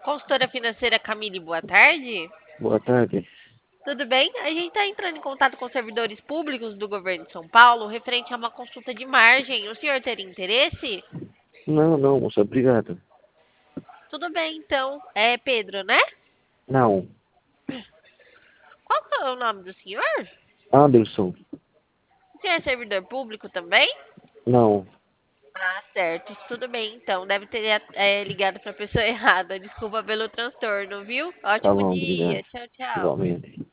Consultora financeira Camille, boa tarde. Boa tarde. Tudo bem? A gente está entrando em contato com servidores públicos do governo de São Paulo referente a uma consulta de margem. O senhor teria interesse? Não, não, moça, obrigado. Tudo bem, então. É Pedro, né? Não, Qual que é o nome do senhor? Anderson. O senhor é servidor público também? Não, Ah, certo. Tudo bem, então. Deve ter ligado para a pessoa errada. Desculpa pelo transtorno, viu? tá Ótimo bom, dia. obrigado. Tchau, tchau. Igualmente.